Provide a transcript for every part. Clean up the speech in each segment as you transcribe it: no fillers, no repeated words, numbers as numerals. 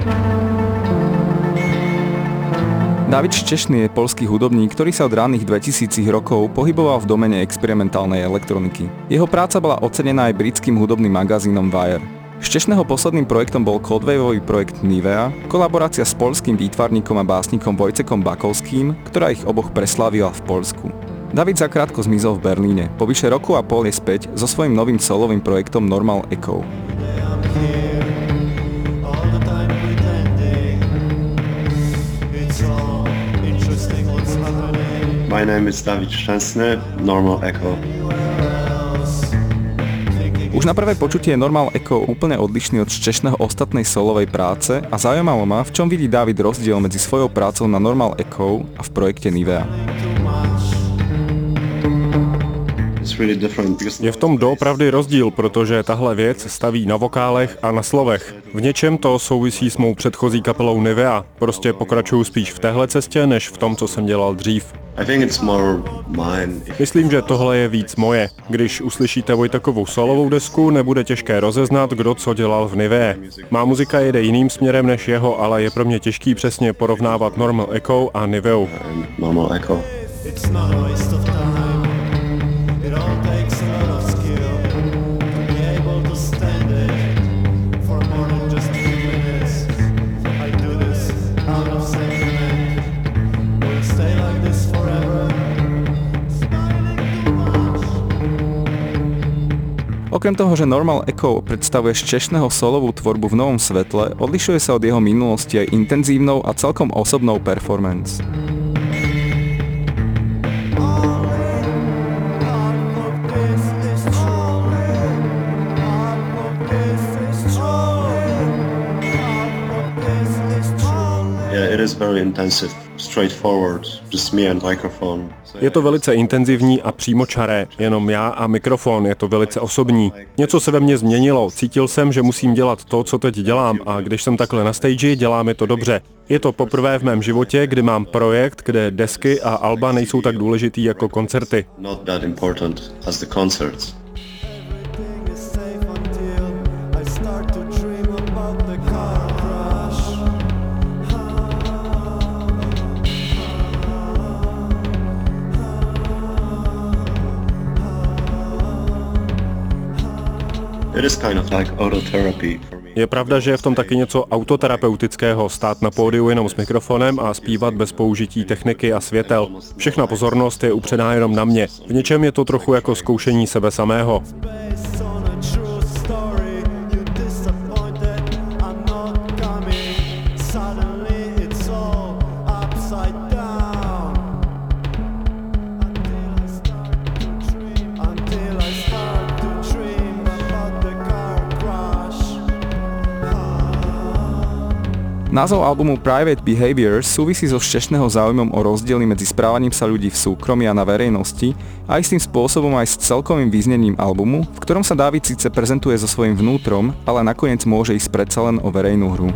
Dávid Štešný je poľský hudobník, ktorý sa od ranných 2000 rokov pohyboval v domene experimentálnej elektroniky. Jeho práca bola ocenená aj britským hudobným magazínom Wire. Štešného posledným projektom bol coldwaveový projekt Nivea, kolaborácia s poľským výtvarníkom a básnikom Wojciechom Bakovským, ktorá ich oboch preslávila v Poľsku. David zakrátko zmizol v Berlíne, po vyše roku a pol je späť so svojím novým solovým projektom Normal Echo. My name is David Szczęsny, Normal Echo. Už na prvé počutie je Normal Echo úplne odlišný od Štešného ostatnej solovej práce a zaujímalo ma, v čom vidí David rozdiel medzi svojou prácou na Normal Echo a v projekte Nivea. Je v tom doopravdy rozdíl, protože tahle věc staví na vokálech a na slovech. V něčem to souvisí s mou předchozí kapelou Nivea. Prostě pokračuju spíš v téhle cestě, než v tom, co jsem dělal dřív. Myslím, že tohle je víc moje. Když uslyšíte Vojtakovou solovou desku, nebude těžké rozeznat, kdo co dělal v Nivee. Má muzika jede jiným směrem než jeho, ale je pro mě těžký přesně porovnávat Normal Echo a Niveu. Normal Echo. Okrem toho, že Normal Echo predstavuje Štešného solovú tvorbu v novom svetle, odlišuje sa od jeho minulosti aj intenzívnou a celkom osobnou performance. It is very intensive, straightforward, just me and microphone. Je to velice intenzivní a přímočaré, jenom já a mikrofon, je to velice osobní. Něco se ve mně změnilo, cítil jsem, že musím dělat to, co teď dělám a když jsem takhle na stage, děláme to dobře. Je to poprvé v mém životě, kdy mám projekt, kde desky a alba nejsou tak důležitý jako koncerty. Not that important as the concerts. Je pravda, že je v tom taky něco autoterapeutického, stát na pódiu jenom s mikrofonem a zpívat bez použití techniky a světel. Všechna pozornost je upřená jenom na mě. V něčem je to trochu jako zkoušení sebe samého. Názov albumu Private Behavior súvisí so Štešného záujmom o rozdiely medzi správaním sa ľudí v súkromí a na verejnosti a istým spôsobom aj s celkovým význením albumu, v ktorom sa David síce prezentuje so svojím vnútrom, ale nakoniec môže ísť predsa len o verejnú hru.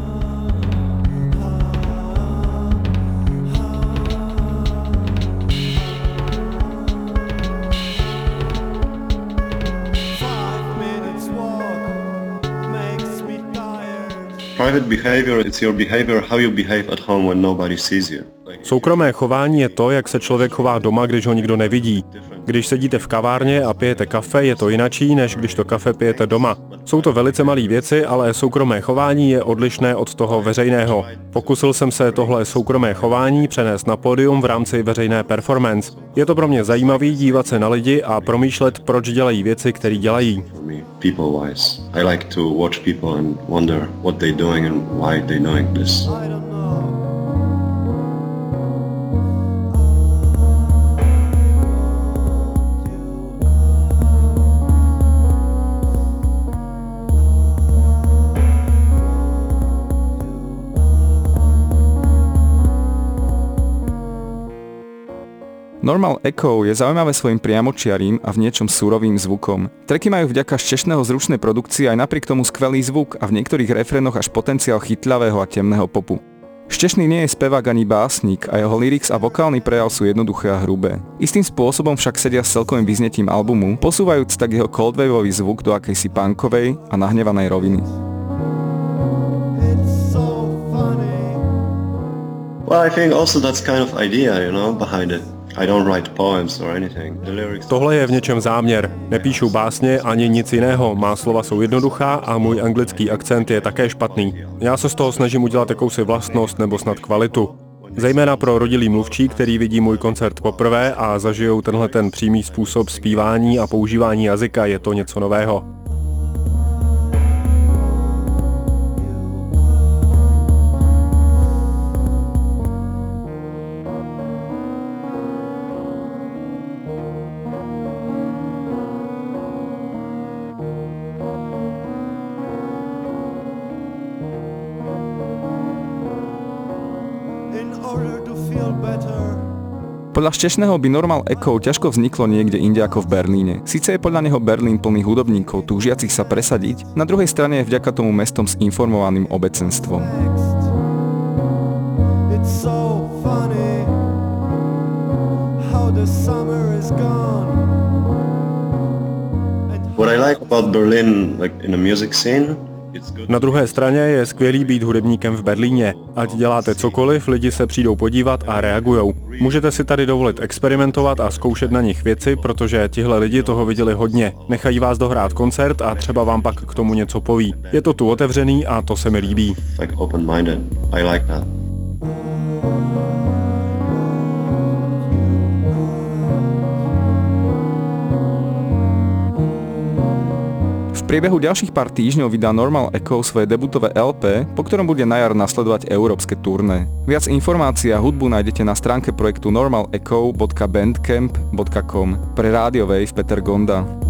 Private behavior, it's your behavior, how you behave at home when nobody sees you. Soukromé chování je to, jak se člověk chová doma, když ho nikdo nevidí. Když sedíte v kavárně a pijete kafe, je to jinačí, než když to kafe pijete doma. Jsou to velice malé věci, ale soukromé chování je odlišné od toho veřejného. Pokusil jsem se tohle soukromé chování přenést na pódium v rámci veřejné performance. Je to pro mě zajímavý dívat se na lidi a promýšlet, proč dělají věci, které dělají. People-wise, I like to watch people and wonder what they're doing and why they're doing this. Normal Echo je zaujímavé svojim priamočiarým a v niečom surovým zvukom. Tracky majú vďaka Štešného zručnej produkcii aj napriek tomu skvelý zvuk a v niektorých refrénoch až potenciál chytľavého a temného popu. Štešný nie je spevák ani básnik a jeho lyrics a vokálny prejav sú jednoduché a hrubé. Istým spôsobom však sedia s celkovým vyznetím albumu, posúvajúc tak jeho coldwaveový zvuk do akejsi punkovej a nahnevanej roviny. Well, I think also that's kind of idea, behind it. I don't write poems or anything. The lyrics... Tohle je v něčem záměr. Nepíšu básně ani nic jiného. Má slova jsou jednoduchá a můj anglický akcent je také špatný. Já se z toho snažím udělat jakousi vlastnost nebo snad kvalitu. Zejména pro rodilý mluvčí, který vidí můj koncert poprvé a zažijou tenhle ten přímý způsob zpívání a používání jazyka, je to něco nového. Podľa Štešného by Normal Echo ťažko vzniklo niekde inde ako v Berlíne. Sice je podľa neho Berlín plný hudobníkov túžiacich sa presadiť, na druhej strane je vďaka tomu mestom s informovaným obecenstvom. What I like about Berlin, like in the music scene, na druhé straně je skvělý být hudebníkem v Berlíně. Ať děláte cokoliv, lidi se přijdou podívat a reagujou. Můžete si tady dovolit experimentovat a zkoušet na nich věci, protože tihle lidi toho viděli hodně. Nechají vás dohrát koncert a třeba vám pak k tomu něco poví. Je to tu otevřený a to se mi líbí. Like open-minded. I like that. V priebehu ďalších pár týždňov vydá Normal Echo svoje debutové LP, po ktorom bude na jar nasledovať európske turné. Viac informácií a hudbu nájdete na stránke projektu normalecho.bandcamp.com. Pre Rádio Wave Peter Gonda.